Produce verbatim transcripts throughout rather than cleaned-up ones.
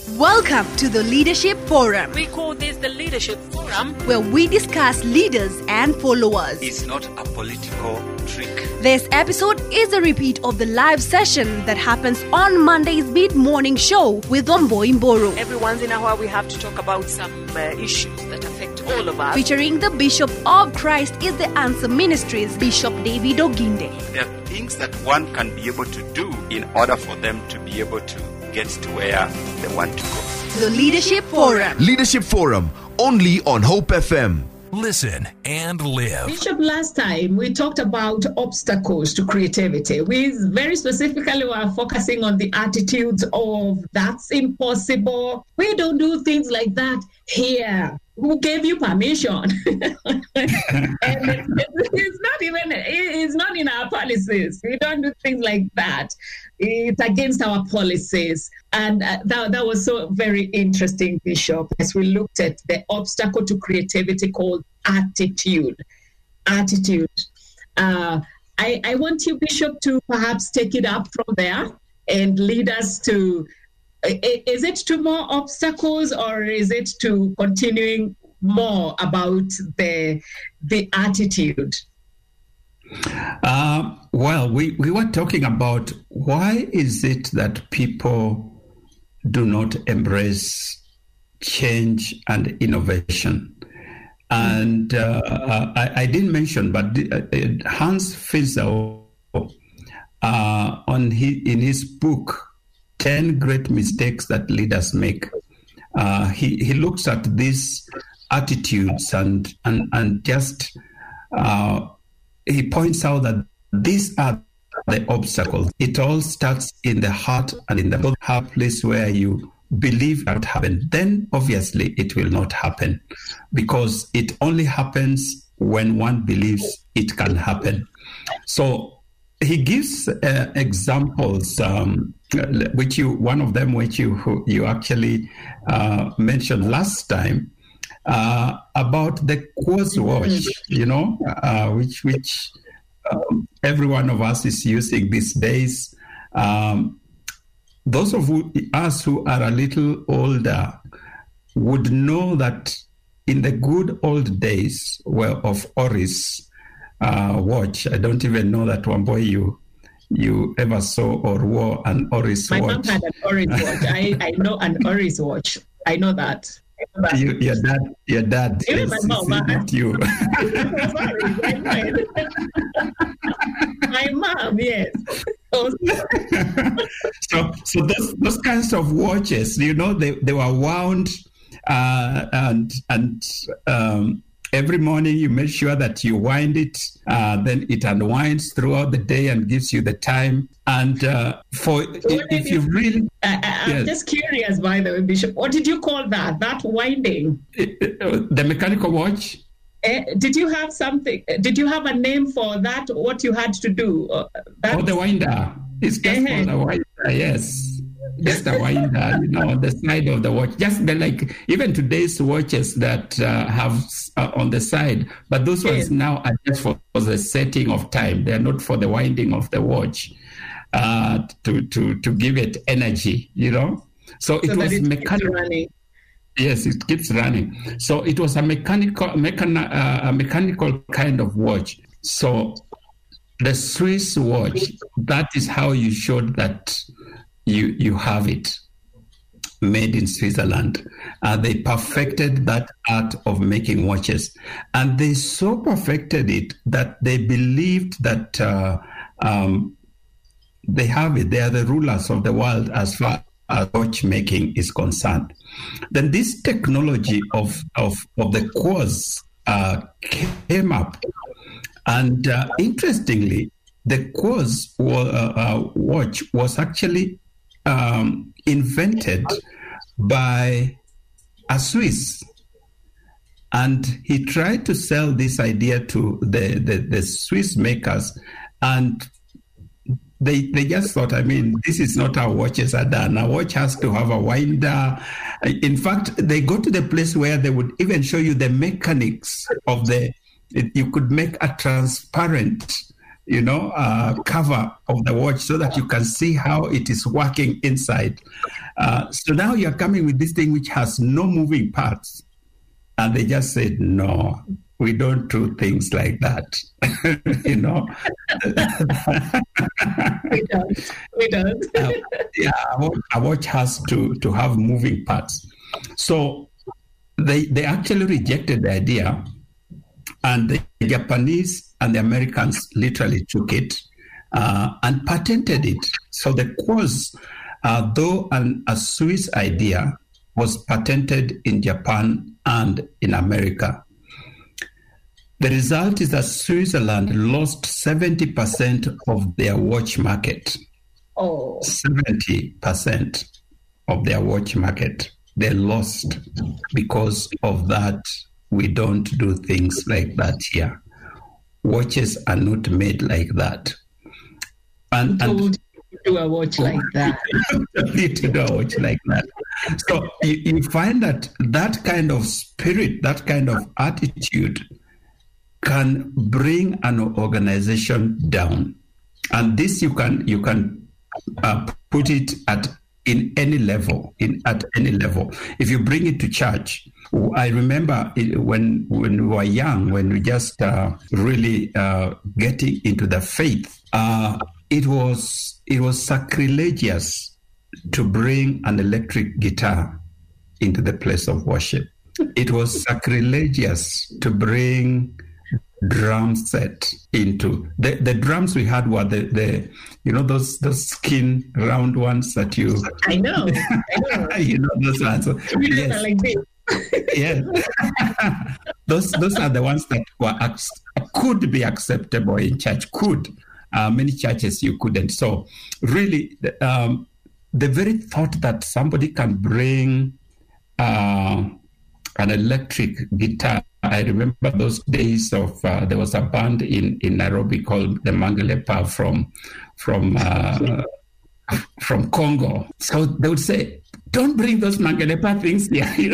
Welcome to the Leadership Forum. We call this the Leadership Forum, where we discuss leaders and followers. It's not a political trick. This episode is a repeat of the live session that happens on Monday's mid-morning show with Wambui Mburu. Every once in a while we have to talk about some uh, issues that affect all of us. Featuring the Bishop of Christ is the Answer Ministries, Bishop David Oginde. There are things that one can be able to do in order for them to be able to get to where they want to go. The Leadership Forum. Leadership Forum, only on Hope F M. Listen and live. Bishop, last time we talked about obstacles to creativity. We very specifically were focusing on the attitudes of that's impossible. We don't do things like that here. Who gave you permission? And it, it's not even, it's not in our policies. We don't do things like that. It's against our policies. And uh, that, that was so very interesting, Bishop, as we looked at the obstacle to creativity called attitude. Attitude. Uh, I, I want you, Bishop, to perhaps take it up from there and lead us to, is it to more obstacles or is it to continuing more about the, the attitude? Uh, well, we, we were talking about why is it that people do not embrace change and innovation. And uh, I, I didn't mention, but uh, Hans Fiesel, uh, on his, in his book, ten Great Mistakes That Leaders Make, uh, he, he looks at these attitudes and, and, and just... Uh, he points out that these are the obstacles. It all starts in the heart and in the heart place where you believe that will happen. Then obviously it will not happen because it only happens when one believes it can happen. So he gives uh, examples, um, which you one of them which you you actually uh, mentioned last time. Uh, about the Quartz watch, you know, uh, which which um, every one of us is using these days. Um, those of us who are a little older would know that in the good old days, well, of Oris uh, watch, I don't even know that one boy you you ever saw or wore an Oris My watch. My mom had an Oris watch. I, I know an Oris watch. I know that. You, your dad, your dad. Even is, my mom, is not you. Sorry, my mom, yes. so, so those those kinds of watches, you know, they, they were wound, uh, and and um, every morning you make sure that you wind it. Uh, then it unwinds throughout the day and gives you the time. And uh, for so if, if you really, I, I, I'm yes. just curious, by the way, Bishop, what did you call that? That winding? It, uh, the mechanical watch. Uh, did you have something? Did you have a name for that? What you had to do? Uh, oh, the winder. It's just uh-huh. called a winder. Yes. Just a winder, you know, on the side of the watch. Just the, like even today's watches that uh, have uh, on the side, but those ones yes. now are just for, for the setting of time. They are not for the winding of the watch uh, to to to give it energy, you know. So it so was mechanical. Yes, it keeps running. So it was a mechanical, mechana, uh, a mechanical kind of watch. So the Swiss watch, that is how you showed that. You you have it made in Switzerland. Uh, they perfected that art of making watches. And they so perfected it that they believed that uh, um, they have it. They are the rulers of the world as far as watchmaking is concerned. Then this technology of, of, of the quartz uh, came up. And uh, interestingly, the quartz uh, uh, watch was actually Um, invented by a Swiss, and he tried to sell this idea to the, the, the Swiss makers, and they they just thought, I mean, this is not how watches are done. A watch has to have a winder. In fact, they go to the place where they would even show you the mechanics of the. You could make a transparent you know, uh, cover of the watch so that you can see how it is working inside. Uh, so now you're coming with this thing which has no moving parts. And they just said, no, we don't do things like that. You know? we don't. We don't. uh, yeah, a watch, a watch has to, to have moving parts. So they, they actually rejected the idea. And the Japanese and the Americans literally took it uh, and patented it. So the quartz, uh, though an, a Swiss idea, was patented in Japan and in America. The result is that Switzerland lost seventy percent of their watch market. Oh. seventy percent of their watch market. They lost because of that. We don't do things like that here. Watches are not made like that. And, Who told and you to do a watch like that? you to do a watch like that. So you, you find that that kind of spirit, that kind of attitude can bring an organization down. And this you can you can uh, put it at in any level, in at any level. If you bring it to church, I remember it, when when we were young, when we just uh, really uh, getting into the faith, uh, it was it was sacrilegious to bring an electric guitar into the place of worship. It was sacrilegious to bring drum set into the the drums we had were the the you know those those skin round ones that you I know, I know. you know those ones. So, yes. Like this. Yes, those those are the ones that were could be acceptable in church. Could uh, many churches you couldn't. So really, um, the very thought that somebody can bring uh, an electric guitar. I remember those days of uh, there was a band in, in Nairobi called the Mangalepa from from uh, from Congo. So they would say, "Don't bring those Mangalepa things here." You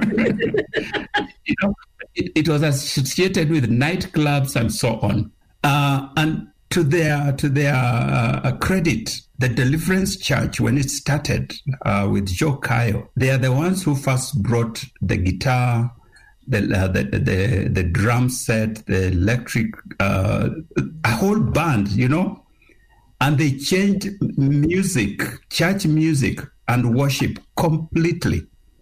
know, you know, it, it was associated with nightclubs and so on. Uh, and to their to their uh, credit, the Deliverance Church, when it started uh, with Joe Kayo, they are the ones who first brought the guitar. The, uh, the the the drum set, the electric, uh, a whole band, you know, and they changed music, church music, and worship completely.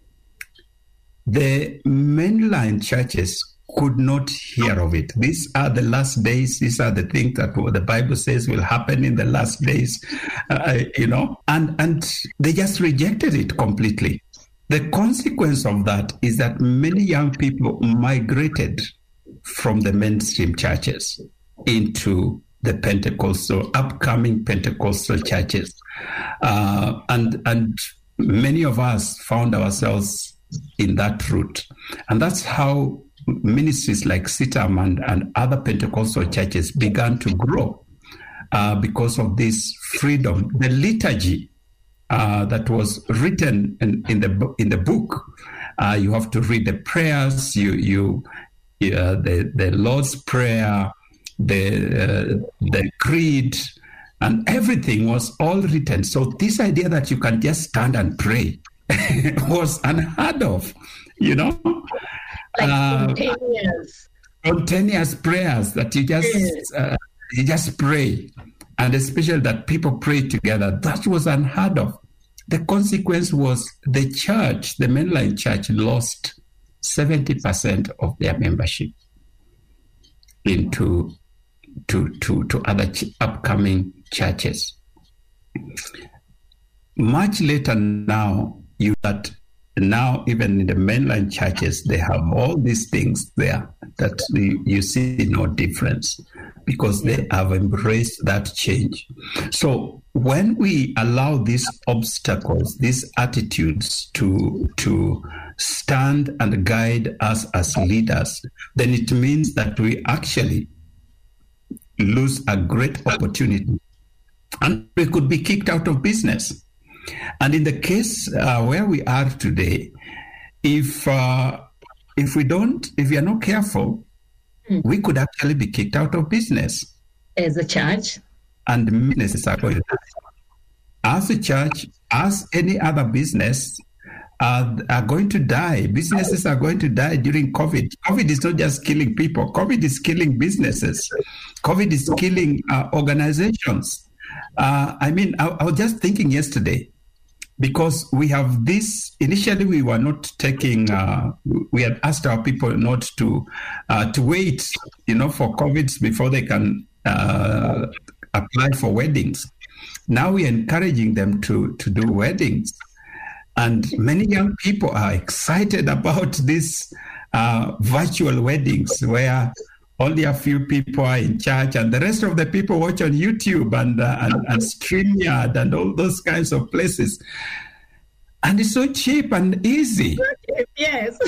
The mainline churches could not hear of it. These are the last days. These are the things that the Bible says will happen in the last days, uh, you know, and and they just rejected it completely. The consequence of that is that many young people migrated from the mainstream churches into the Pentecostal, upcoming Pentecostal churches. Uh, and, and many of us found ourselves in that route. And that's how ministries like CITAM and, and other Pentecostal churches began to grow uh, because of this freedom. The liturgy Uh, that was written in, in the in the book. Uh, you have to read the prayers, you you uh, the the Lord's Prayer, the uh, the creed, and everything was all written. So this idea that you can just stand and pray was unheard of, you know. Like uh, spontaneous, spontaneous prayers that you just yes. uh, you just pray. And especially that people pray together, that was unheard of. The consequence was the church, the mainline church, lost seventy percent of their membership into to to to other ch- upcoming churches. Much later now, you that now even in the mainline churches, they have all these things there that you, you see no difference because they have embraced that change. So when we allow these obstacles, these attitudes to, to stand and guide us as leaders, then it means that we actually lose a great opportunity and we could be kicked out of business. And in the case uh, where we are today, if uh, if we don't, if we are not careful, mm. we could actually be kicked out of business As a church. And businesses are going to die. As a church, as any other business, uh, are going to die. Businesses are going to die during COVID. COVID is not just killing people. COVID is killing businesses. COVID is killing uh, organizations. Uh, I mean, I, I was just thinking yesterday, because we have this, initially we were not taking, uh, we had asked our people not to uh, to wait, you know, for COVID before they can uh, apply for weddings. Now we're encouraging them to, to do weddings. And many young people are excited about these uh, virtual weddings where only a few people are in church and the rest of the people watch on YouTube and, uh, and, and StreamYard and all those kinds of places. And it's so cheap and easy. Yes.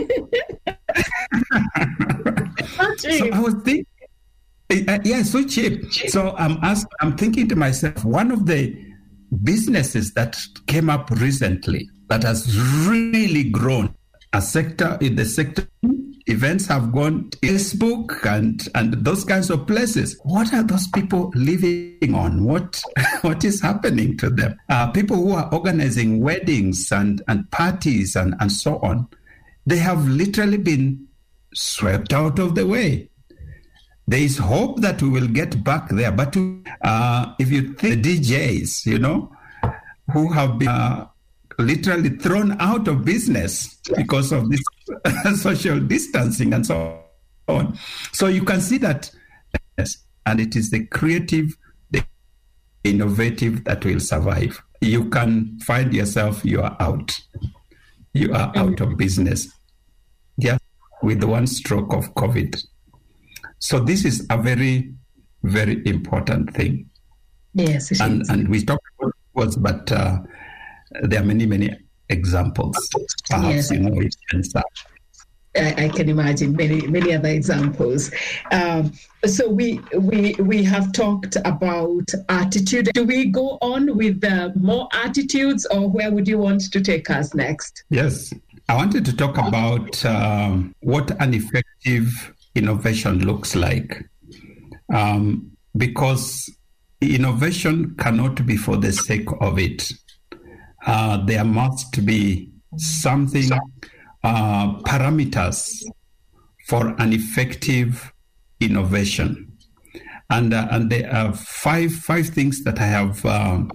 So so I was thinking, uh, yeah, so cheap. So I'm asked, I'm thinking to myself, one of the businesses that came up recently that has really grown, a sector in the sector, events have gone to Facebook and, and those kinds of places. What are those people living on? What what is happening to them? Uh, people who are organizing weddings and, and parties and, and so on, they have literally been swept out of the way. There is hope that we will get back there. But uh, if you think the D Js, you know, who have been uh, literally thrown out of business because of this social distancing and so on. So you can see that, yes, and it is the creative, the innovative that will survive. You can find yourself, you are out. You are out of business. Just with one stroke of COVID. So this is a very, very important thing. Yes, it and, is. And we talked about was, but uh, there are many, many examples. Perhaps Yes. you know it can start. I, I can imagine many, many other examples. Um, so we we we have talked about attitude. Do we go on with uh, more attitudes, or where would you want to take us next? Yes, I wanted to talk about um, what an effective innovation looks like, um, because innovation cannot be for the sake of it. Uh, there must be something, uh, parameters for an effective innovation. And uh, and there are five five things that I have um,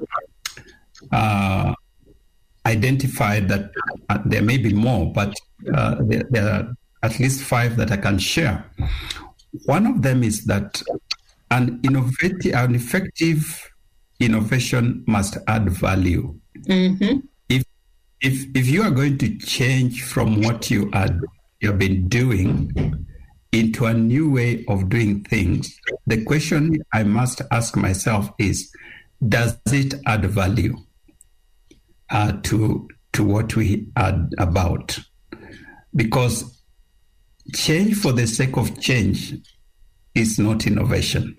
uh, identified that uh, there may be more, but uh, there, there are at least five that I can share. One of them is that an innovative, an effective innovation must add value. Mm-hmm. If if if you are going to change from what you are you have been doing into a new way of doing things, the question I must ask myself is, does it add value uh, to to what we are about? Because change for the sake of change is not innovation.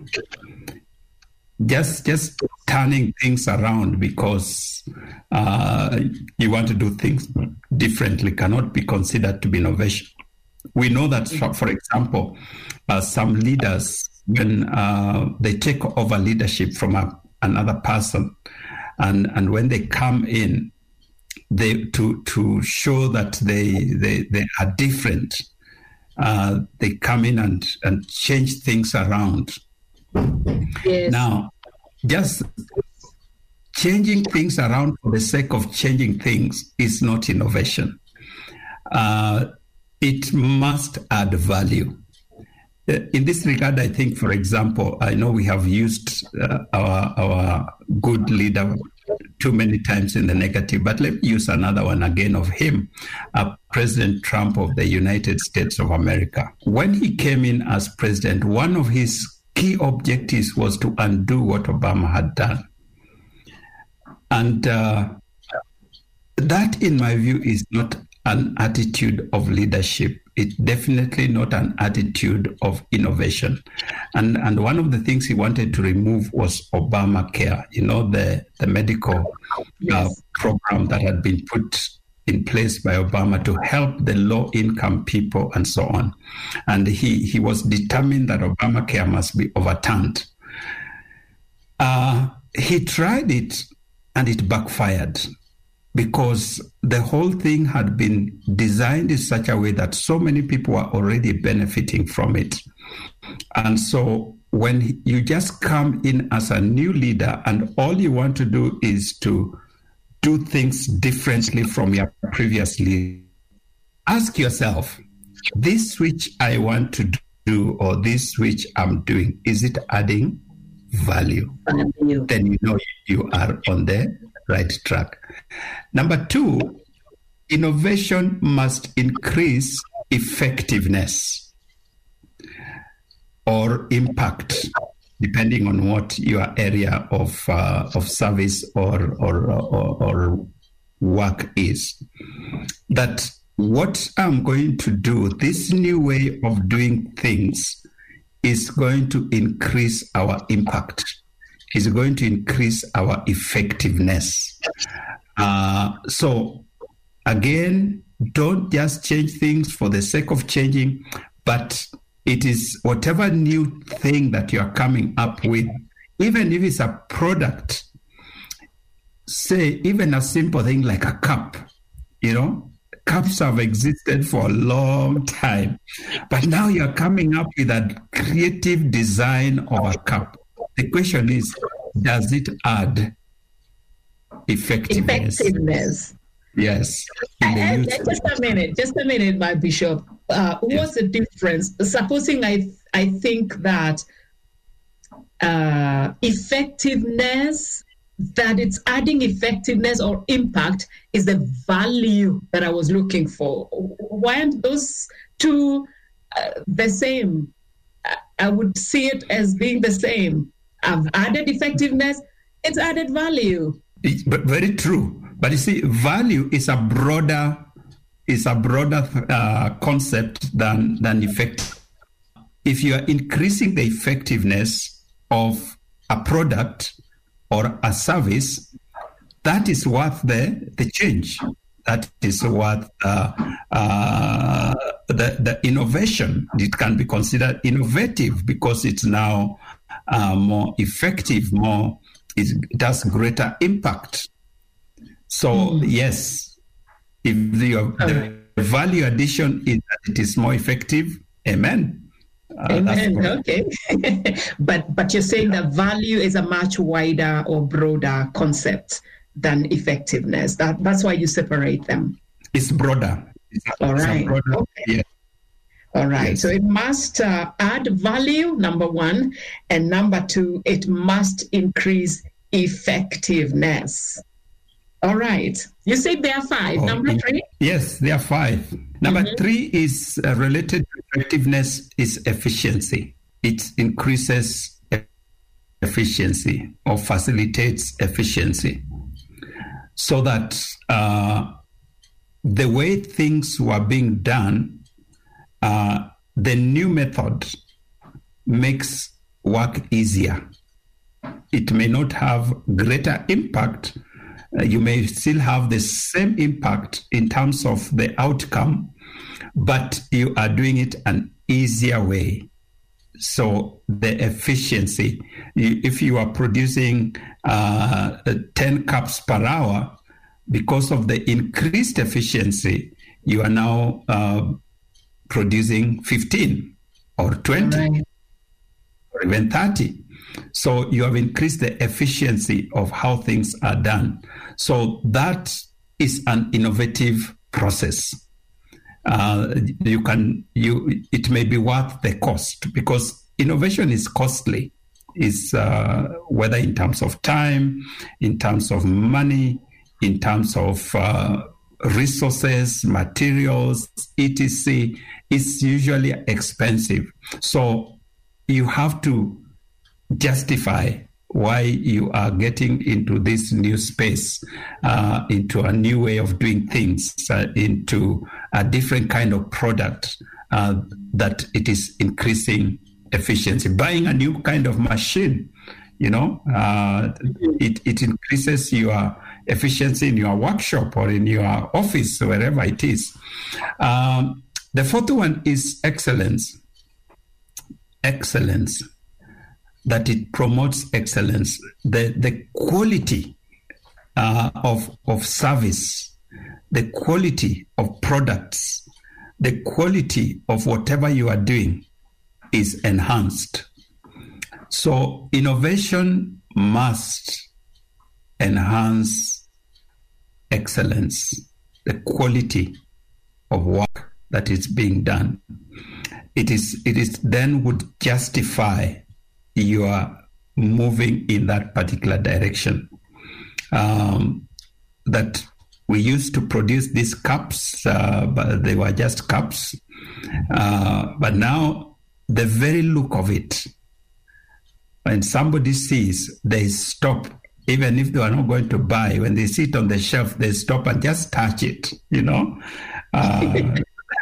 Just just turning things around because uh, you want to do things differently cannot be considered to be innovation. We know that, for example, uh, some leaders, when uh, they take over leadership from a, another person, and, and when they come in, they to to show that they they, they are different, uh, they come in and, and change things around. Yes. Now, just changing things around for the sake of changing things is not innovation. Uh, it must add value. In this regard, I think, for example, I know we have used uh, our our good leader too many times in the negative, but let me use another one again of him, uh, President Trump of the United States of America. When he came in as president, one of his key objectives was to undo what Obama had done. And uh, that, in my view, is not an attitude of leadership. It's definitely not an attitude of innovation. And and one of the things he wanted to remove was Obamacare, you know, the, the medical Yes. uh, program that had been put in place by Obama to help the low-income people and so on. And he, he was determined that Obamacare must be overturned. Uh, he tried it and it backfired because the whole thing had been designed in such a way that so many people are already benefiting from it. And so when you just come in as a new leader and all you want to do is to do things differently from your previous leader, ask yourself, this which I want to do or this which I'm doing, is it adding value? value? Then you know you are on the right track. Number two, innovation must increase effectiveness or impact, depending on what your area of uh, of service or or, or or work is. That what I'm going to do, this new way of doing things, is going to increase our impact, is going to increase our effectiveness. Uh, so again, don't just change things for the sake of changing, but it is whatever new thing that you're coming up with, even if it's a product, say even a simple thing like a cup, you know, cups have existed for a long time, but now you're coming up with a creative design of a cup. The question is, does it add effectiveness? Effectiveness. Yes. And, and just a minute, just a minute, my bishop. Uh, what's yes. the difference? Supposing I I think that uh, effectiveness, that it's adding effectiveness or impact is the value that I was looking for. Why aren't those two uh, the same? I would see it as being the same. I've added effectiveness, it's added value. It's very true. But you see, value is a broader is a broader uh, concept than than effect. If you are increasing the effectiveness of a product or a service, that is worth the the change. That is worth uh, uh, the the innovation. It can be considered innovative because it's now uh, more effective, more it has greater impact. So mm. yes, if the, the value addition is that it is more effective, amen. Uh, amen. Okay, but but you're saying that value is a much wider or broader concept than effectiveness. That that's why you separate them. It's broader. It's All right. Broader, okay. Yeah. All right. Yes. So it must uh, add value, number one, and number two, it must increase effectiveness. All right. You said there are five. Oh, Number three? Yes, there are five. Number mm-hmm. three is uh, related to effectiveness is efficiency. It increases efficiency or facilitates efficiency so that uh, the way things were being done, uh, the new method makes work easier. It may not have greater impact. Uh, you may still have the same impact in terms of the outcome, but you are doing it an easier way. So the efficiency, if you are producing uh, ten cups per hour, because of the increased efficiency, you are now uh, producing fifteen or twenty right. or even thirty. So you have increased the efficiency of how things are done. So that is an innovative process. Uh, you can you it may be worth the cost because innovation is costly. Is uh, whether in terms of time, in terms of money, in terms of uh, resources, materials, et cetera. It's usually expensive. So you have to justify why you are getting into this new space, uh, into a new way of doing things, uh, into a different kind of product uh, that it is increasing efficiency. Buying a new kind of machine, you know, uh, it, it increases your efficiency in your workshop or in your office, wherever it is. Um, the fourth one is excellence. Excellence. that it promotes excellence. The the quality uh, of of service, the quality of products, the quality of whatever you are doing is enhanced. So innovation must enhance excellence, the quality of work that is being done. It is it is then would justify your moving in that particular direction. Um, that we used to produce these cups, uh, but they were just cups. Uh, but now the very look of it, when somebody sees, they stop. Even if they are not going to buy, when they see it on the shelf, they stop and just touch it, you know. Uh,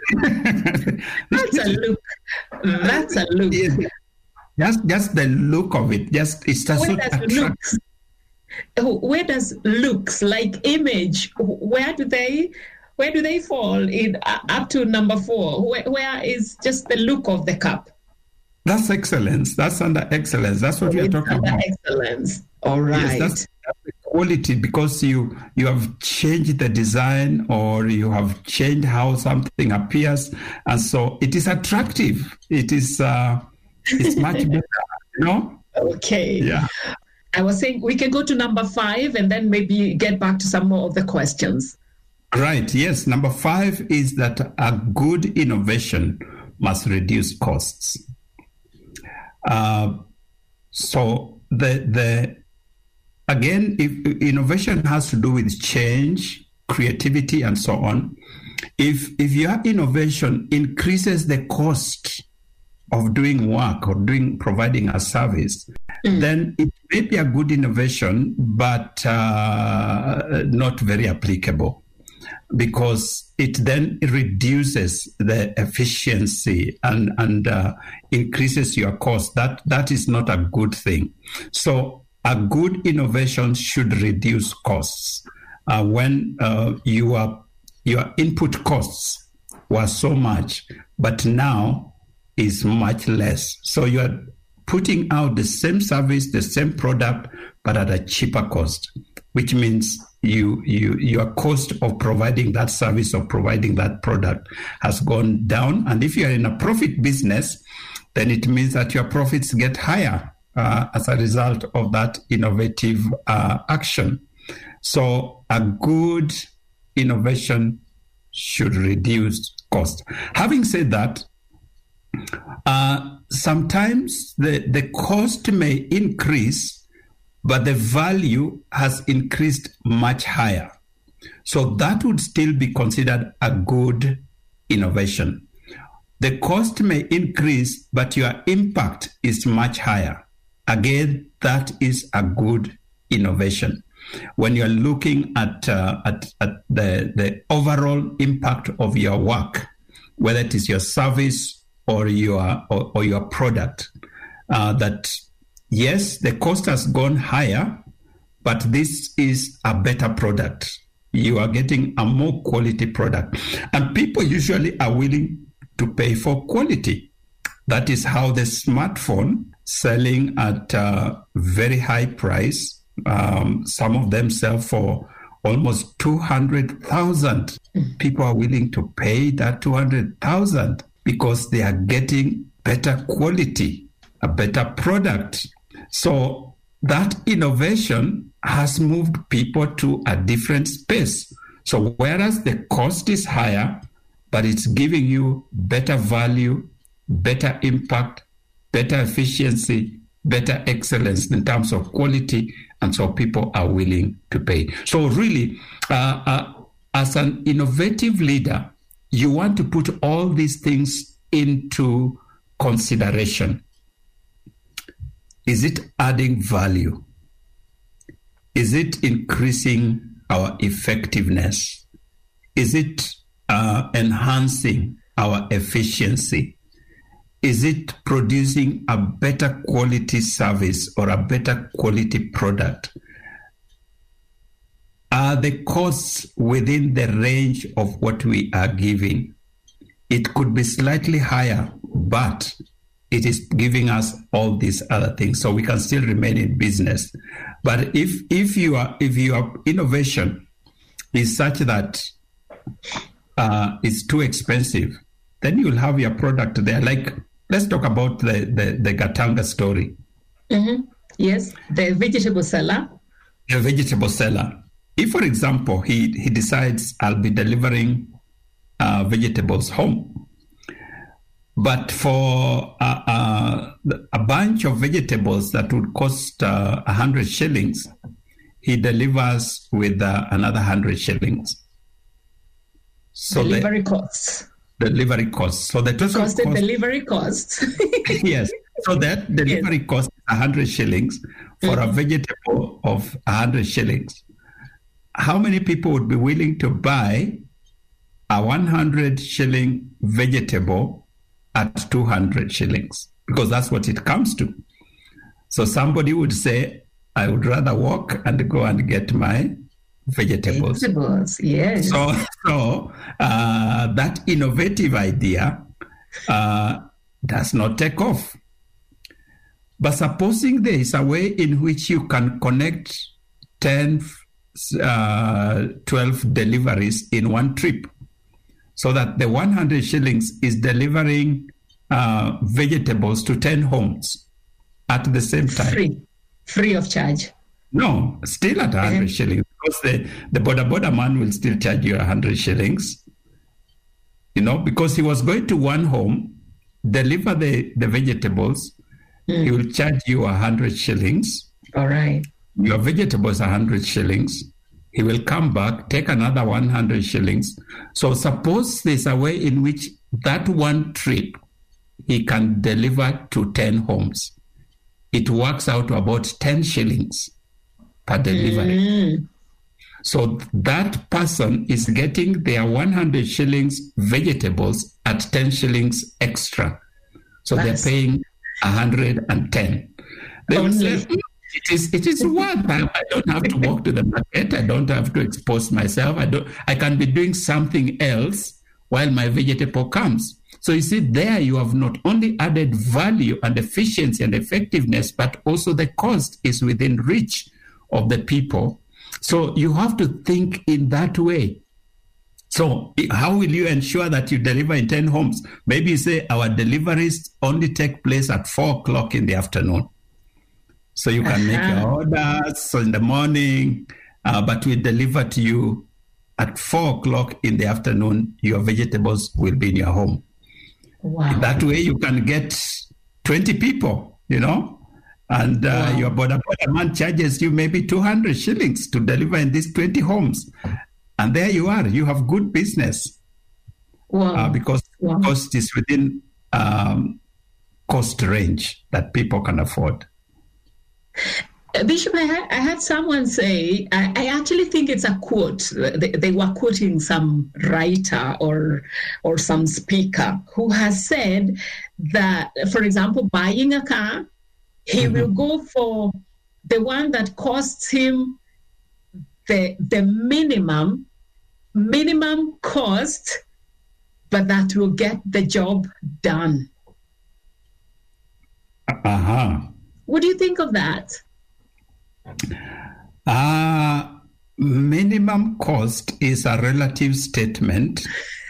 That's a look. That's a look. Just, just the look of it. Just it's just Where so does attractive. looks? Where does looks like image? Where do they? Where do they fall in uh, up to number four? Where, where is just the look of the cup? That's excellence. That's under excellence. That's what we are It's talking under about. excellence. All right. Yes, that's, that's the quality, because you you have changed the design, or you have changed how something appears, and so it is attractive. It is uh, it's much better, you know. Okay. Yeah. I was saying we can go to number five and then maybe get back to some more of the questions. Right. Yes. Number five is that a good innovation must reduce costs. Uh, so the the again, if innovation has to do with change, creativity, and so on, if if your innovation increases the cost of doing work or doing providing a service, mm. then it may be a good innovation, but uh, not very applicable, because it then reduces the efficiency and and uh, increases your cost. That that is not a good thing. So a good innovation should reduce costs. Uh, when uh, your your input costs were so much, but now is much less. So you are putting out the same service, the same product, but at a cheaper cost, which means you you your cost of providing that service or providing that product has gone down. And if you are in a profit business, then it means that your profits get higher uh, as a result of that innovative uh, action. So a good innovation should reduce cost. Having said that, uh, sometimes the, the cost may increase, but the value has increased much higher. So that would still be considered a good innovation. The cost may increase, but your impact is much higher. Again, that is a good innovation. When you're looking at, uh, at, at the, the overall impact of your work, whether it is your service or your or, or your product, uh, that yes, the cost has gone higher, but this is a better product. You are getting a more quality product. And people usually are willing to pay for quality. That is how the smartphone selling at a very high price, um, some of them sell for almost two hundred thousand. People are willing to pay that two hundred thousand because they are getting better quality, a better product. So that innovation has moved people to a different space. So whereas the cost is higher, but it's giving you better value, better impact, better efficiency, better excellence in terms of quality, and so people are willing to pay. So really, uh, uh, as an innovative leader, you want to put all these things into consideration. Is it adding value? Is it increasing our effectiveness? Is it uh, enhancing our efficiency? Is it producing a better quality service or a better quality product? Are the costs within the range of what we are giving? It could be slightly higher, but it is giving us all these other things, so we can still remain in business. But if if you are if your innovation is such that uh, it's too expensive, then you'll have your product there. Like, let's talk about the the, the Gatanga story. Mm-hmm. Yes, the vegetable seller. The vegetable seller. If, for example, he he decides, I'll be delivering uh, vegetables home, but for uh, uh, a bunch of vegetables that would cost uh, one hundred shillings, he delivers with uh, another one hundred shillings. So delivery the, costs. Delivery costs. So the total cost. cost, delivery costs. Yes. So that delivery yes. cost is one hundred shillings for mm-hmm. a vegetable of one hundred shillings. How many people would be willing to buy a one hundred shilling vegetable at two hundred shillings? Because that's what it comes to. So somebody would say, I would rather walk and go and get my vegetables. Vegetables, yes. So, so uh, that innovative idea uh, does not take off. But supposing there is a way in which you can connect ten, uh, twelve deliveries in one trip, so that the one hundred shillings is delivering uh, vegetables to ten homes at the same time. Free, free of charge. No, still at one hundred uh-huh. shillings, because the, the border border man will still charge you one hundred shillings, you know, because he was going to one home, deliver the, the vegetables, mm. he will charge you one hundred shillings. All right. Your vegetables one hundred shillings. He will come back, take another one hundred shillings. So suppose there's a way in which that one trip, he can deliver to ten homes. It works out to about ten shillings per delivery. Mm. So that person is getting their one hundred shillings vegetables at ten shillings extra. So nice. They're paying one hundred ten. They will say, it is it is worth. I, I don't have to walk to the market. I don't have to expose myself. I don't. I can be doing something else while my vegetable comes. So you see, there you have not only added value and efficiency and effectiveness, but also the cost is within reach of the people. So you have to think in that way. So how will you ensure that you deliver in ten homes? Maybe you say our deliveries only take place at four o'clock in the afternoon. So you can uh-huh. make your orders in the morning, uh, but we deliver to you at four o'clock in the afternoon. Your vegetables will be in your home. Wow. That way you can get twenty people, you know, and uh, wow. your border border man charges you maybe two hundred shillings to deliver in these twenty homes. And there you are. You have good business. Wow. Uh, because wow. cost is within um, cost range that people can afford. Bishop, I had, I had someone say, I, I actually think it's a quote. They, they were quoting some writer or or some speaker who has said that, for example, buying a car, he mm-hmm. will go for the one that costs him the the minimum, minimum cost, but that will get the job done. Uh-huh. What do you think of that? Uh, minimum cost is a relative statement.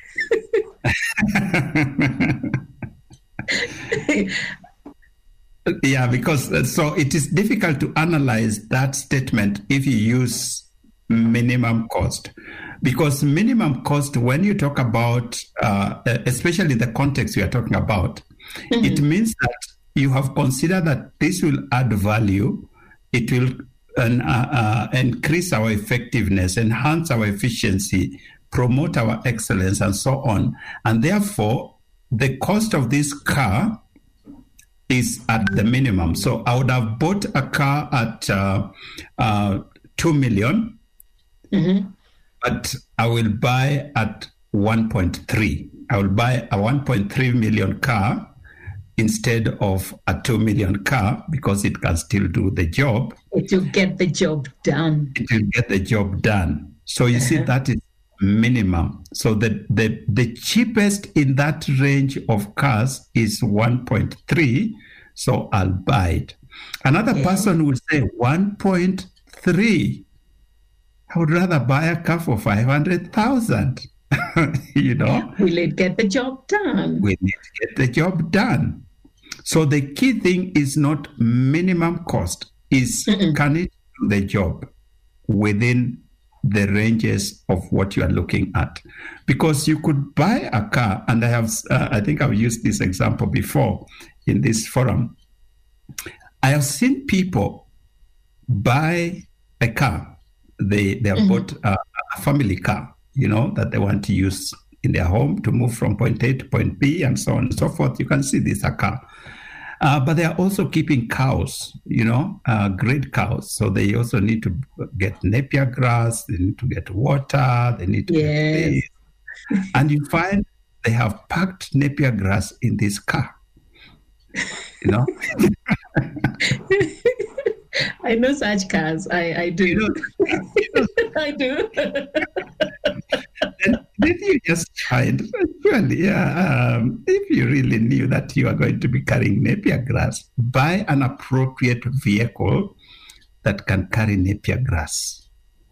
Yeah, because uh, so it is difficult to analyze that statement if you use minimum cost. Because minimum cost, when you talk about, uh, especially the context we are talking about, mm-hmm. it means that you have considered that this will add value, it will uh, uh, increase our effectiveness, enhance our efficiency, promote our excellence, and so on. And therefore, the cost of this car is at the minimum. So I would have bought a car at uh, uh, two million, mm-hmm. but I will buy at one point three. I will buy a one point three million car instead of a two million car, because it can still do the job. It will get the job done. It will get the job done. So you uh-huh. see, that is minimum. So the, the, the cheapest in that range of cars is one point three. So I'll buy it. Another yeah. person will say one point three. I would rather buy a car for five hundred thousand. You know, will it get the job done? Will it get the job done? So the key thing is not minimum cost, is Mm-mm. can it do the job within the ranges of what you are looking at? Because you could buy a car, and I have, uh, I think I've used this example before in this forum. I have seen people buy a car. They they have mm-hmm. bought a, a family car, you know, that they want to use in their home to move from point A to point B and so on and so forth. You can see this a car. Uh, but they are also keeping cows, you know, uh, great cows. So they also need to get Napier grass, they need to get water, they need to yes. get this. And you find they have packed Napier grass in this car, you know. I know such cars. I, I do. You know, you know, I do. And then you just find, well, yeah, um, if you really knew that you are going to be carrying Napier grass, buy an appropriate vehicle that can carry Napier grass.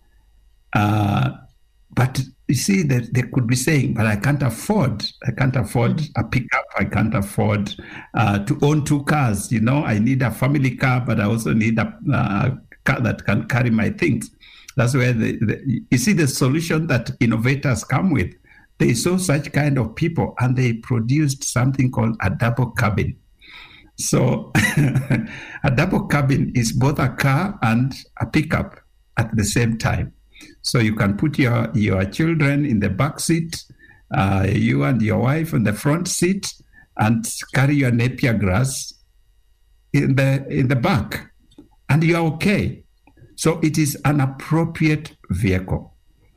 Uh, but you see, that they could be saying, but I can't afford, I can't afford a pickup, I can't afford uh, to own two cars, you know, I need a family car, but I also need a uh, car that can carry my things. That's where the, the, you see the solution that innovators come with. They saw such kind of people and they produced something called a double cabin. So a double cabin is both a car and a pickup at the same time. So you can put your, your children in the back seat, uh, you and your wife in the front seat, and carry your Napier grass in the in the back, and you're okay. So it is an appropriate vehicle.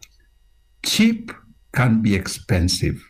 Cheap can be expensive.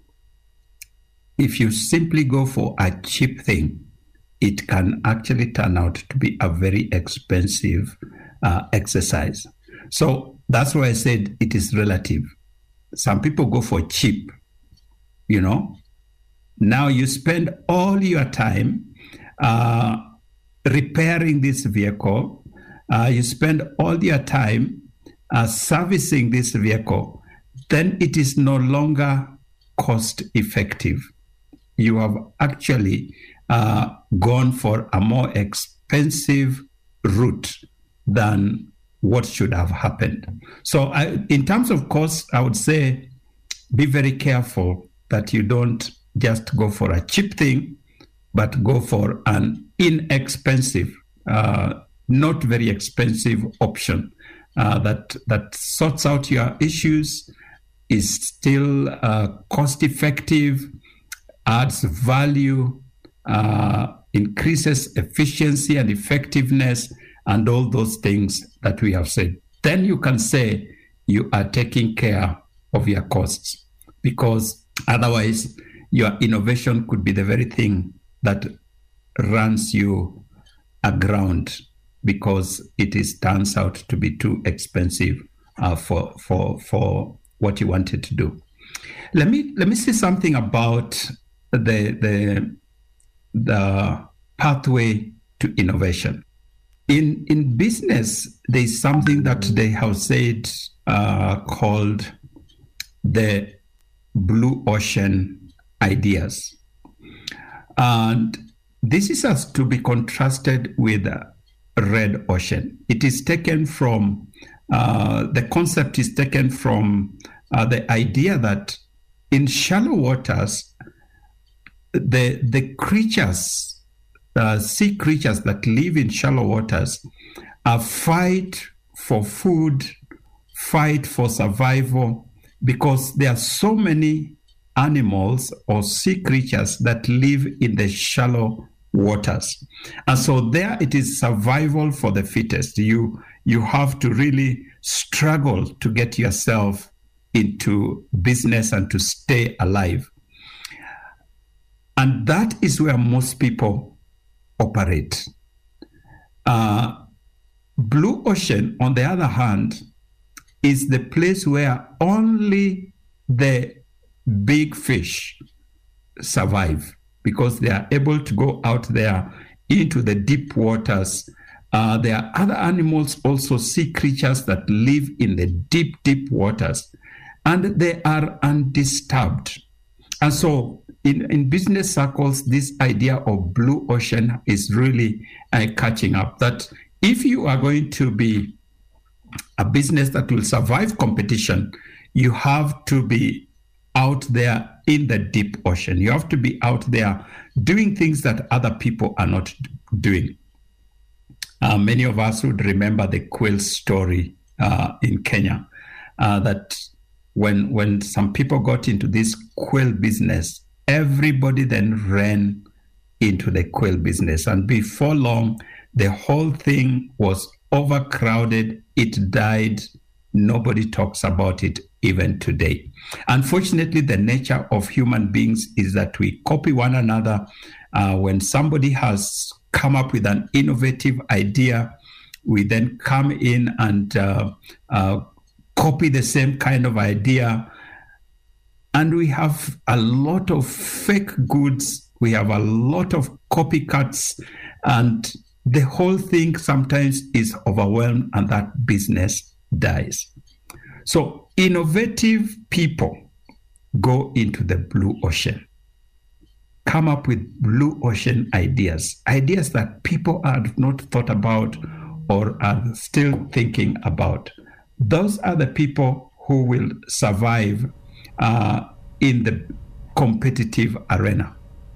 If you simply go for a cheap thing, it can actually turn out to be a very expensive uh, exercise. So that's why I said it is relative. Some people go for cheap, you know. Now you spend all your time uh, repairing this vehicle. Uh, you spend all your time uh, servicing this vehicle. Then it is no longer cost effective. You have actually uh, gone for a more expensive route than what should have happened. So I, in terms of cost, I would say be very careful that you don't just go for a cheap thing, but go for an inexpensive, uh, not very expensive option uh, that, that sorts out your issues, is still uh, cost effective, adds value, uh, increases efficiency and effectiveness, and all those things that we have said. Then you can say you are taking care of your costs, because otherwise your innovation could be the very thing that runs you aground, because it is turns out to be too expensive uh, for for for what you wanted to do. Let me let me say something about the the the pathway to innovation. In in business, there is something that they have said uh, called the blue ocean ideas, and this is as to be contrasted with red ocean. It is taken from uh, the concept is taken from uh, the idea that in shallow waters, the the creatures. Uh, sea creatures that live in shallow waters uh, fight for food, fight for survival, because there are so many animals or sea creatures that live in the shallow waters. And so there it is survival for the fittest. You, you have to really struggle to get yourself into business and to stay alive. And that is where most people operate. Uh, blue ocean, on the other hand, is the place where only the big fish survive, because they are able to go out there into the deep waters. Uh, there are other animals, also sea creatures, that live in the deep, deep waters, and they are undisturbed. And so in, in business circles, this idea of blue ocean is really uh, catching up, that if you are going to be a business that will survive competition, you have to be out there in the deep ocean. You have to be out there doing things that other people are not doing. Uh, many of us would remember the quail story uh, in Kenya, uh, that when when some people got into this quail business, everybody then ran into the quail business. And before long, the whole thing was overcrowded. It died. Nobody talks about it even today. Unfortunately, the nature of human beings is that we copy one another. Uh, when somebody has come up with an innovative idea, we then come in and uh, uh, copy the same kind of idea. And we have a lot of fake goods. We have a lot of copycats. And the whole thing sometimes is overwhelmed, and that business dies. So innovative people go into the blue ocean, come up with blue ocean ideas, ideas that people have not thought about or are still thinking about. Those are the people who will survive uh, in the competitive arena.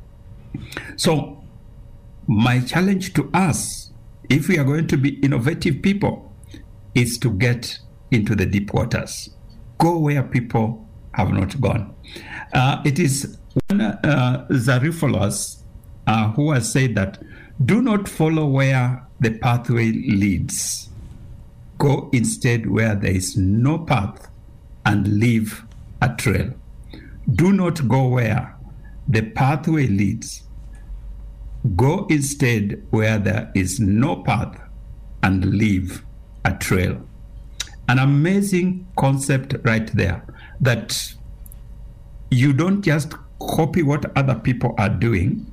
So my challenge to us, if we are going to be innovative people, is to get into the deep waters. Go where people have not gone. Uh, it is one uh, Xeriphilus uh, who has said that, do not follow where the pathway leads. Go instead where there is no path and leave a trail. Do not go where the pathway leads. Go instead where there is no path and leave a trail. An amazing concept right there, that you don't just copy what other people are doing,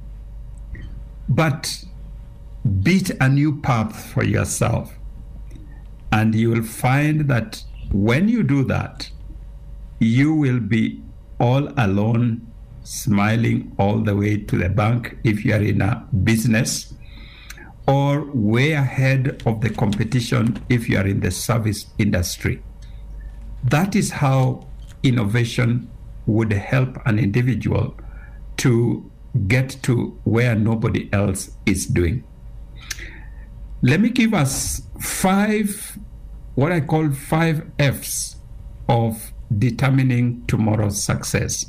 but beat a new path for yourself. And you will find that when you do that, you will be all alone, smiling all the way to the bank if you are in a business, or way ahead of the competition if you are in the service industry. That is how innovation would help an individual to get to where nobody else is doing. Let me give us five, what I call five F's of determining tomorrow's success.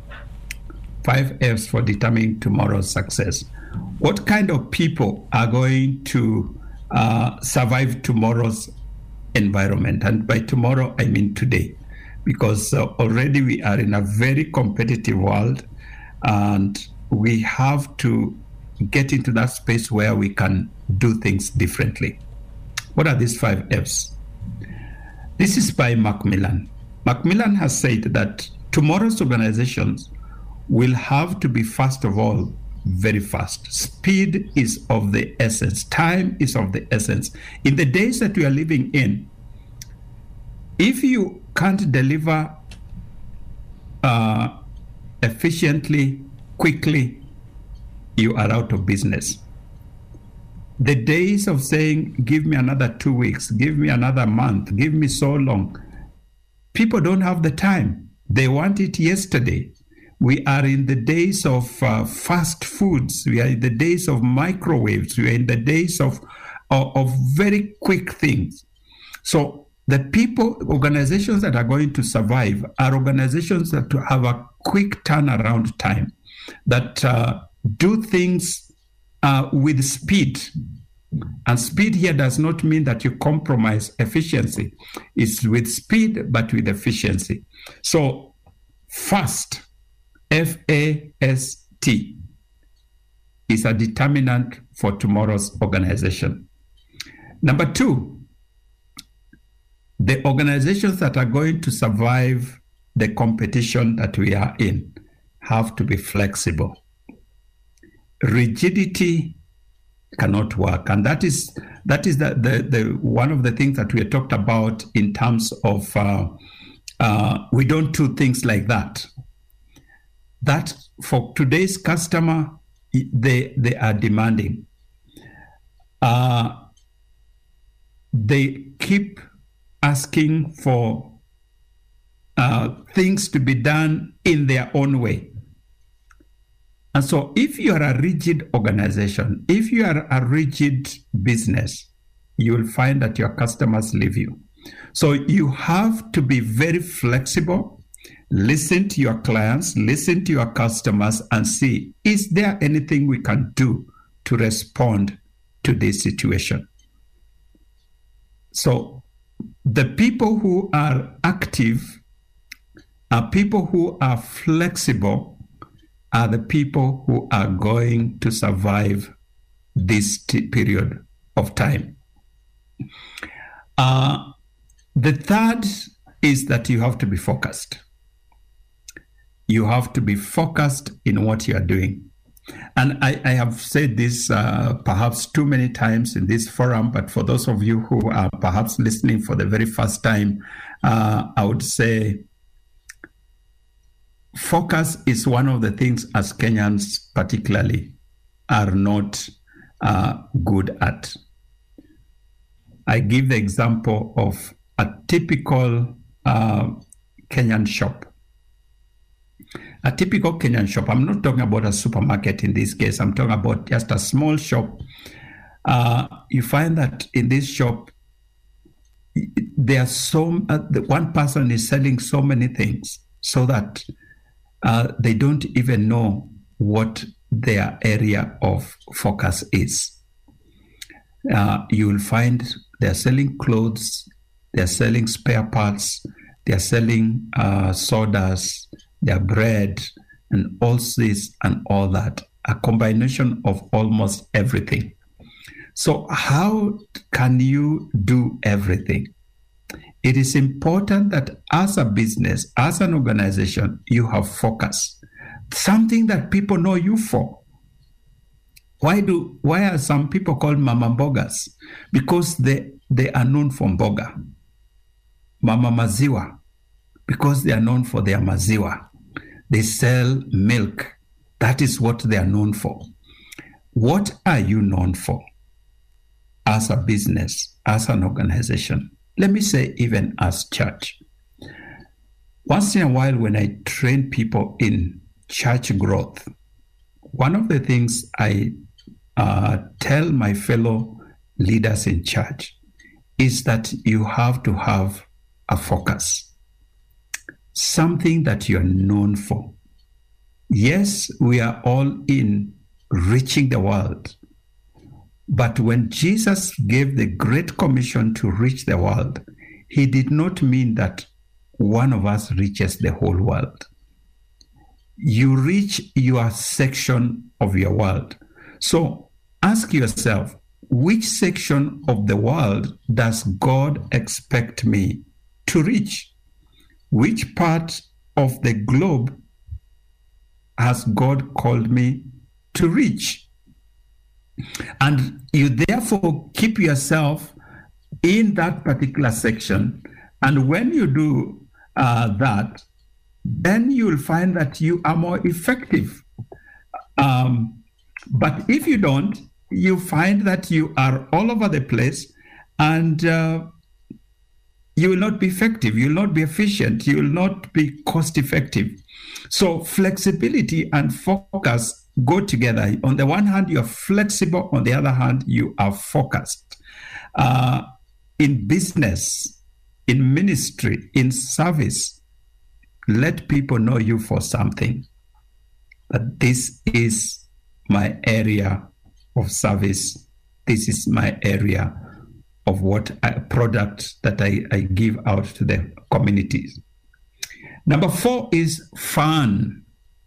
Five F's for determining tomorrow's success. What kind of people are going to uh, survive tomorrow's environment? And by tomorrow, I mean today, because uh, already we are in a very competitive world, and we have to get into that space where we can do things differently. What are these five F's? This is by Macmillan. Macmillan has said that tomorrow's organizations will have to be, first of all, very fast. Speed is of the essence. Time is of the essence. In the days that we are living in, if you can't deliver uh, efficiently, quickly, you are out of business. The days of saying, give me another two weeks, give me another month, give me so long, people don't have the time. They want it yesterday. We are in the days of uh, fast foods. We are in the days of microwaves. We are in the days of, of, of very quick things. So the people, organizations that are going to survive are organizations that have a quick turnaround time, that uh, do things uh, with speed. And speed here does not mean that you compromise efficiency. It's with speed, but with efficiency. So fast, F A S T, is a determinant for tomorrow's organization. Number two, the organizations that are going to survive the competition that we are in have to be flexible. Rigidity cannot work, and that is that is the, the, the one of the things that we have talked about in terms of uh, uh, we don't do things like that. That for today's customer, they they are demanding. Uh, they keep asking for uh, things to be done in their own way. And so if you are a rigid organization, if you are a rigid business, you will find that your customers leave you. So you have to be very flexible, listen to your clients, listen to your customers, and see, is there anything we can do to respond to this situation? So the people who are active are people who are flexible, are the people who are going to survive this t- period of time. Uh, the third is that you have to be focused. You have to be focused in what you are doing. And I, I have said this uh, perhaps too many times in this forum, but for those of you who are perhaps listening for the very first time, uh, I would say focus is one of the things as Kenyans particularly are not uh, good at. I give the example of a typical uh, Kenyan shop. A typical Kenyan shop, I'm not talking about a supermarket in this case, I'm talking about just a small shop. Uh, you find that in this shop, there are so, uh, the one person is selling so many things so that uh, they don't even know what their area of focus is. Uh, you will find they're selling clothes, they're selling spare parts, they're selling uh, sodas, their bread, and all this and all that, a combination of almost everything. So how can you do everything? It is important that as a business, as an organization, you have focus, something that people know you for. Why do why are some people called Mama Mbogas? Because they, they are known for mboga. Mama Maziwa, because they are known for their maziwa. They sell milk. That is what they are known for. What are you known for as a business, as an organization? Let me say even as church. Once in a while when I train people in church growth, one of the things I uh, tell my fellow leaders in church is that you have to have a focus. Something that you're known for. Yes, we are all in reaching the world. But when Jesus gave the Great Commission to reach the world, he did not mean that one of us reaches the whole world. You reach your section of your world. So ask yourself, which section of the world does God expect me to reach? Which part of the globe has God called me to reach? And you therefore keep yourself in that particular section. And when you do uh, that, then you will find that you are more effective. Um, but if you don't, you find that you are all over the place and uh, you will not be effective, you will not be efficient, you will not be cost effective. So flexibility and focus go together. On the one hand, you are flexible. On the other hand, you are focused. Uh, in business, in ministry, in service, let people know you for something. That this is my area of service. This is my area of what I, product that I, I give out to the communities. Number four is fun.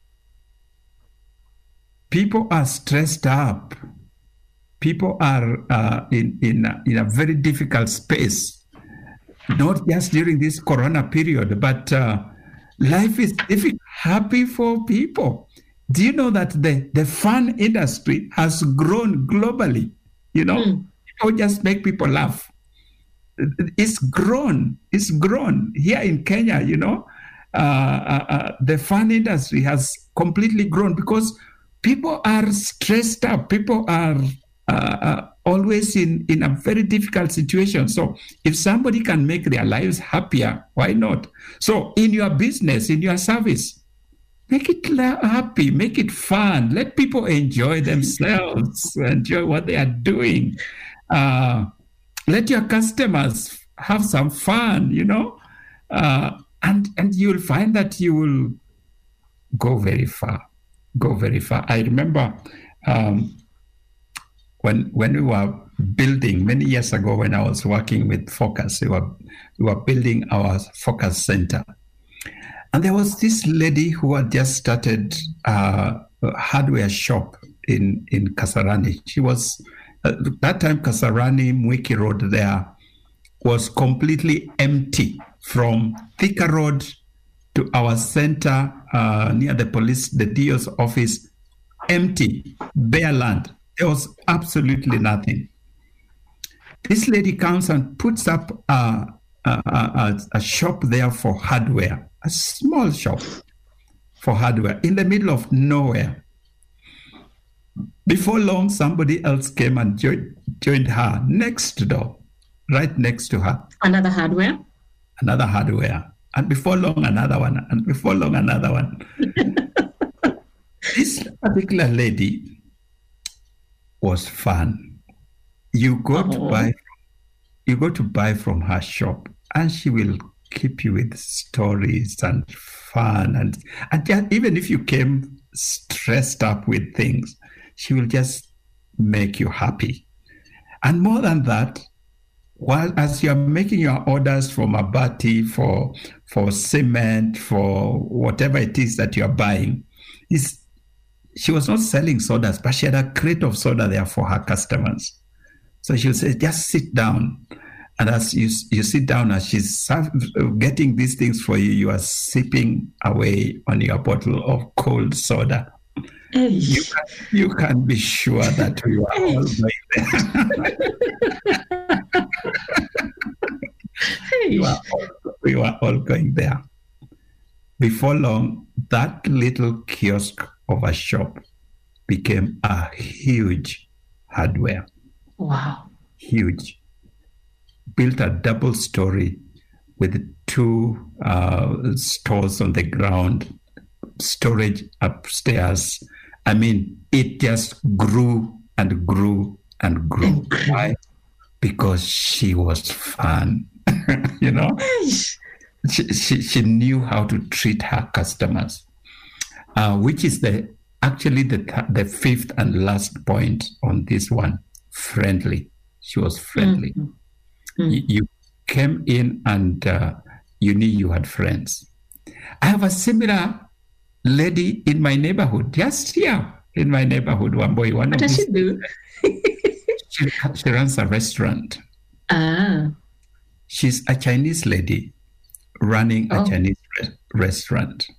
People are stressed up. People are uh, in, in, a, in a very difficult space. not just during this Corona period, but uh, life is difficult, happy for people. Do you know that the, the fun industry has grown globally? You know, mm. people just make people laugh. It's grown. It's grown here in Kenya. You know, uh, uh, uh, the fun industry has completely grown because people are stressed up. People are uh, uh, always in, in a very difficult situation. So if somebody can make their lives happier, why not? So in your business, in your service, make it happy, make it fun. Let people enjoy themselves, enjoy what they are doing. Uh, let your customers have some fun, you know, uh, and and you'll find that you will go very far, go very far. I remember um, when when we were building many years ago, when I was working with Focus, we were we were building our Focus Center. And there was this lady who had just started uh, a hardware shop in, in Kasarani. She was, at that time, Kasarani, Mwiki Road there was completely empty from Thika Road to our center uh, near the police, the D O's office, empty, bare land. There was absolutely nothing. This lady comes and puts up a, a, a, a shop there for hardware. A small shop for hardware in the middle of nowhere. Before long, somebody else came and jo- joined her next door, right next to her. Another hardware? Another hardware. And before long, another one. And before long, another one. This particular lady was fun. You go oh. to buy, you go to buy from her shop, and she will keep you with stories and fun, and and just, even if you came stressed up with things, she will just make you happy. And more than that, while as you're making your orders for Mabati, for for cement, for whatever it is that you're buying, is she was not selling sodas, but she had a crate of soda there for her customers. So she would say, just sit down. And as you you sit down, as she's serve, getting these things for you, you are sipping away on your bottle of cold soda. Hey. You can, you can be sure that we are hey. all going there. hey. we, were all, we were all going there. Before long, that little kiosk of a shop became a huge hardware. Wow. Huge. Built a double story with two uh, stores on the ground, storage upstairs. I mean, it just grew and grew and grew. Why? Because she was fun, you know? She, she, she knew how to treat her customers, uh, which is the actually the, the fifth and last point on this one, friendly. She was friendly. Mm-hmm. Mm. You came in and uh, you knew you had friends. I have a similar lady in my neighborhood, just here in my neighborhood, one boy. One what does she do? she, she runs a restaurant. Ah. She's a Chinese lady running a oh. Chinese re- restaurant.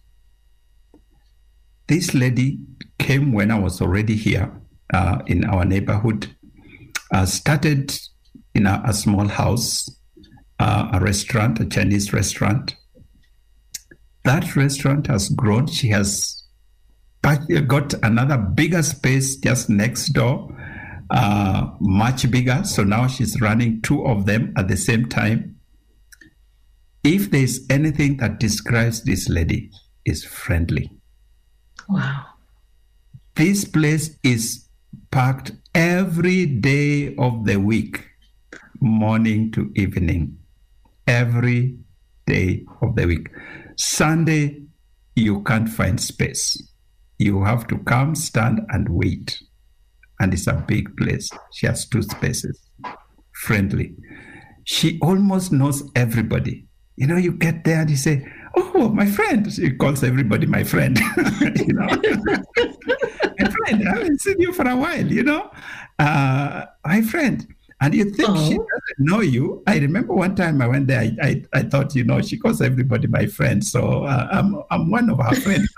This lady came when I was already here uh, in our neighborhood, uh, started in a, a small house, uh, a restaurant, a Chinese restaurant. That restaurant has grown. She has got another bigger space just next door, uh, much bigger. So now she's running two of them at the same time. If there's anything that describes this lady, is friendly. Wow. This place is packed every day of the week, morning to evening, every day of the week. Sunday, you can't find space. You have to come, stand, and wait. And it's a big place. She has two spaces. Friendly. She almost knows everybody. You know, you get there and you say, oh, my friend. She calls everybody my friend. you know, my friend, I haven't seen you for a while, you know. Uh, my friend. And you think Oh. she doesn't know you. I remember one time I went there, I, I, I thought, you know, she calls everybody my friend. So uh, I'm, I'm one of her friends.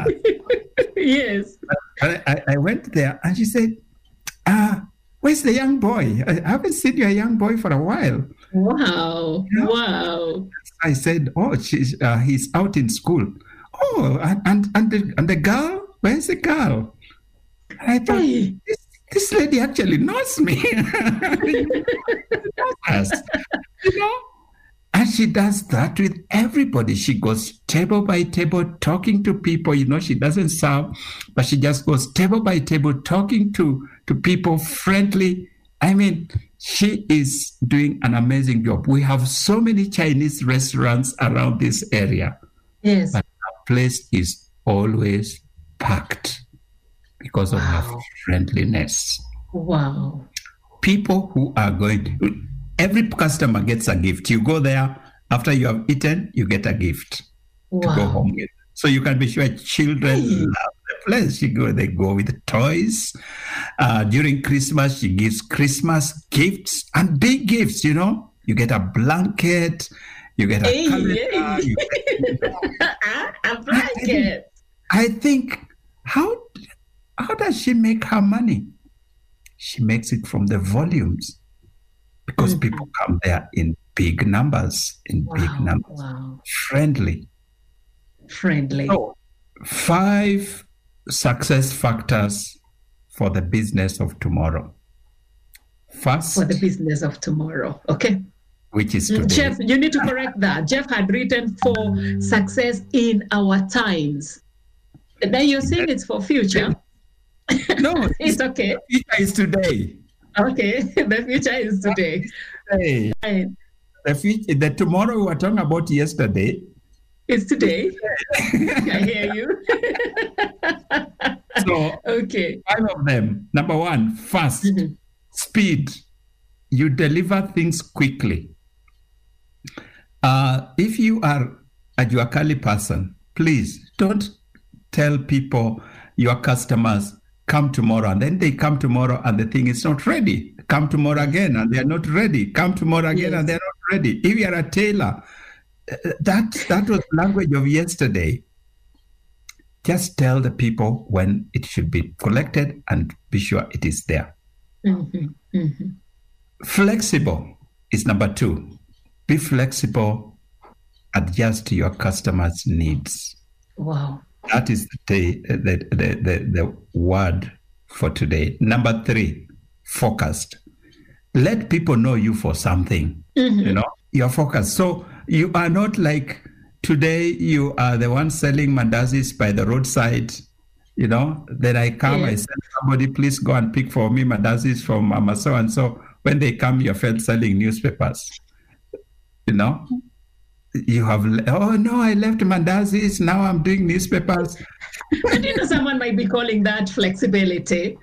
Yes. I, I, I went there and she said, uh, where's the young boy? I haven't seen your young boy for a while. Wow. Yeah. Wow. I said, oh, she's, uh, he's out in school. Oh, and, and, and, the, and the girl? Where's the girl? And I thought, Hey. this, this lady actually knows me. Knows us, you know? And she does that with everybody. She goes table by table, talking to people. You know, she doesn't serve, but she just goes table by table, talking to, to people, friendly. I mean, she is doing an amazing job. We have so many Chinese restaurants around this area. Yes. But her place is always packed because of Wow. her friendliness. Wow. People who are going, every customer gets a gift. You go there, after you have eaten, you get a gift to go Wow. home with. So you can be sure children Hey. love the place. You go, they go with toys. Uh, during Christmas, she gives Christmas gifts and big gifts, you know. You get a blanket, you get a Hey, calendar. hey. You get, A blanket. I think, how how does she make her money? She makes it from the volumes because Mhm. people come there in big numbers, in big Wow. numbers, Wow. friendly. Friendly. So, five success factors for the business of tomorrow. First, For the business of tomorrow. Okay. which is today. Jeff, you need to correct that. Jeff had written for success in our times. Now you're saying it's for future. No, It's okay. future is today. Okay. The future is today. Hey, Fine. the future, the tomorrow we were talking about yesterday. It's today. I hear you. So Okay. five of them. Number one, fast, Mhm. speed. You deliver things quickly. Uh, if you are a Juakali person, please don't tell people, your customers, come tomorrow, and then they come tomorrow and the thing is not ready. Come tomorrow again and they're not ready. Come tomorrow again Yes. and they're not ready. If you're a tailor, uh, that that was language of yesterday. Just tell the people when it should be collected and be sure it is there. Mhm. Mhm. Flexible is number two. Be flexible, adjust to your customers' needs. Wow. That is the, the, the, the, the word for today. Number three, focused. Let people know you for something. Mhm. You know, you're focused. So you are not like today you are the one selling mandazis by the roadside. You know, then I come, I Yes. send somebody, please go and pick for me mandazis from Mama so and so. When they come, you're felt selling newspapers. You know, you have, oh no, I left mandazis, now I'm doing newspapers. And you know, someone might be calling that flexibility.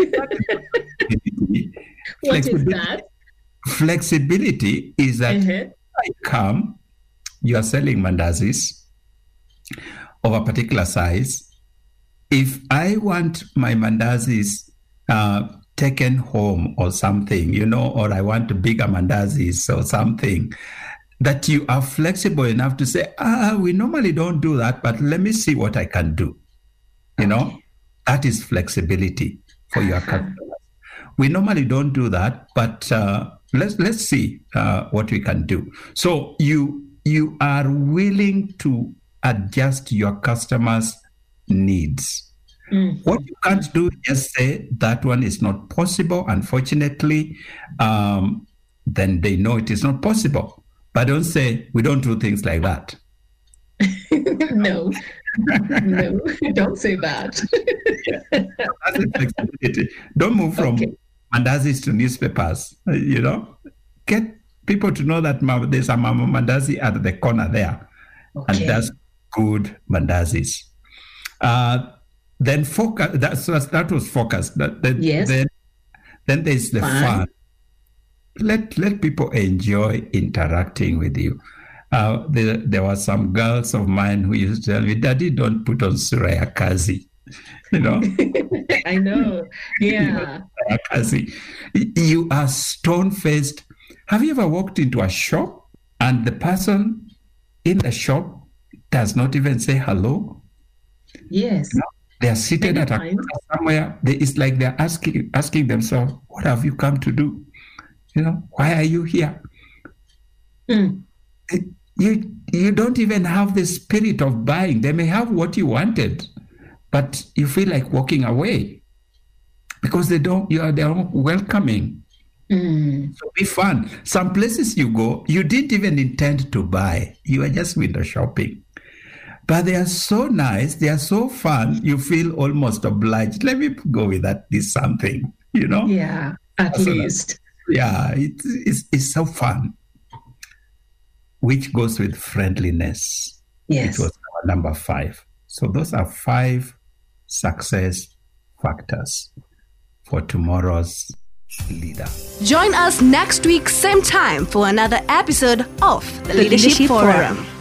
What is Flexibility- that? Flexibility is that Uh-huh. I come, you are selling mandazis of a particular size. If I want my mandazis uh, taken home or something, you know, or I want bigger mandazis or something, that you are flexible enough to say, ah, we normally don't do that, but let me see what I can do. You know, that is flexibility for your customers. We normally don't do that, but uh, let's let's see uh, what we can do. So you you are willing to adjust your customers' needs. Mm. What you can't do is just say that one is not possible. Unfortunately, um, then they know it is not possible. But don't say we don't do things like that. No, no, don't say that. That's the flexibility. Don't move from Okay. mandazis to newspapers. uh, You know, get people to know that ma- there's a mama mandazi at the corner there, and Okay. that's good mandazis. Uh, then focus. That's that was focus. That, that, Yes. Then, then there's the Fun. fun. Let let people enjoy interacting with you. Uh, there, there were some girls of mine who used to tell me, "Daddy, don't put on Suraya Kazi." You know, I know. Yeah. Kasi. You are stone-faced. Have you ever walked into a shop and the person in the shop does not even say hello? Yes. You know, they are seated Many at a times. corner somewhere. They, it's like they're asking asking themselves, what have you come to do? You know, why are you here? Mm. You you don't even have the spirit of buying. They may have what you wanted, but you feel like walking away because they don't. You are they are welcoming. Mm. So be fun. Some places you go, you didn't even intend to buy. You are just window shopping. But they are so nice. They are so fun. You feel almost obliged. Let me go with that. This something, you know? Yeah, at So, least. Yeah, it's, it's, it's so fun. Which goes with friendliness. Yes. It was our number five. So those are five success factors for tomorrow's leader. Join us next week, same time, for another episode of the, the Leadership, Leadership Forum. Forum.